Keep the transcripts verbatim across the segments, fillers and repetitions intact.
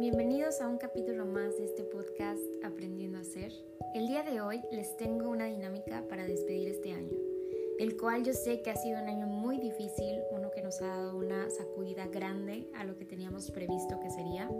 Bienvenidos a un capítulo más de este podcast Aprendiendo a Ser. El día de hoy les tengo una dinámica para despedir este año, el cual yo sé que ha sido un año muy difícil, uno que nos ha dado una sacudida grande a lo que teníamos previsto que sería.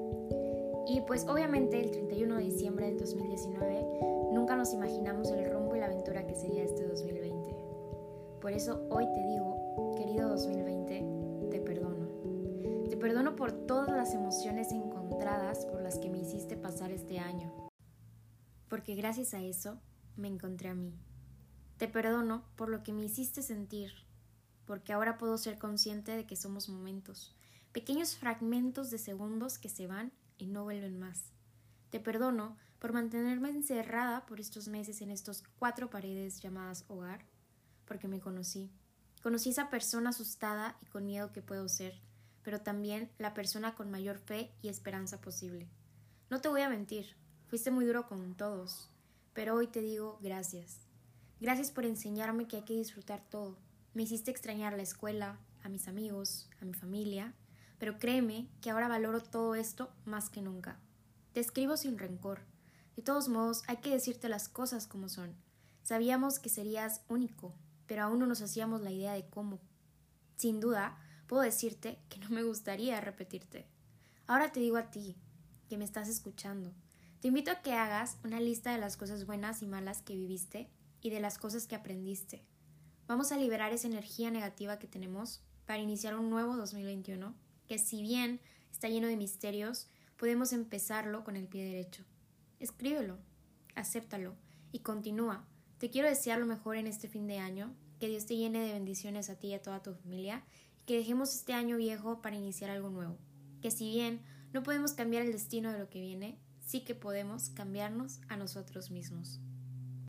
Y pues obviamente el treinta y uno de diciembre del dos mil diecinueve nunca nos imaginamos el rumbo y la aventura que sería este dos mil veinte. Por eso hoy te digo, querido dos mil veinte, te perdono. Te perdono por todas las emociones encontradas por las que me hiciste pasar este año. Porque gracias a eso me encontré a mí. Te perdono por lo que me hiciste sentir, porque ahora puedo ser consciente de que somos momentos, pequeños fragmentos de segundos que se van y no vuelven más. Te perdono por mantenerme encerrada por estos meses en estos cuatro paredes llamadas hogar, porque me conocí. Conocí a esa persona asustada y con miedo que puedo ser, pero también la persona con mayor fe y esperanza posible. No te voy a mentir, fuiste muy duro con todos, pero hoy te digo gracias. Gracias por enseñarme que hay que disfrutar todo. Me hiciste extrañar la escuela, a mis amigos, a mi familia, pero créeme que ahora valoro todo esto más que nunca. Te escribo sin rencor. De todos modos, hay que decirte las cosas como son. Sabíamos que serías único, pero aún no nos hacíamos la idea de cómo. Sin duda, puedo decirte que no me gustaría repetirte. Ahora te digo a ti, que me estás escuchando. Te invito a que hagas una lista de las cosas buenas y malas que viviste y de las cosas que aprendiste. Vamos a liberar esa energía negativa que tenemos para iniciar un nuevo dos mil veintiuno, que si bien está lleno de misterios, podemos empezarlo con el pie derecho. Escríbelo, acéptalo y continúa. Te quiero desear lo mejor en este fin de año, que Dios te llene de bendiciones a ti y a toda tu familia, y que dejemos este año viejo para iniciar algo nuevo. Que si bien no podemos cambiar el destino de lo que viene, sí que podemos cambiarnos a nosotros mismos.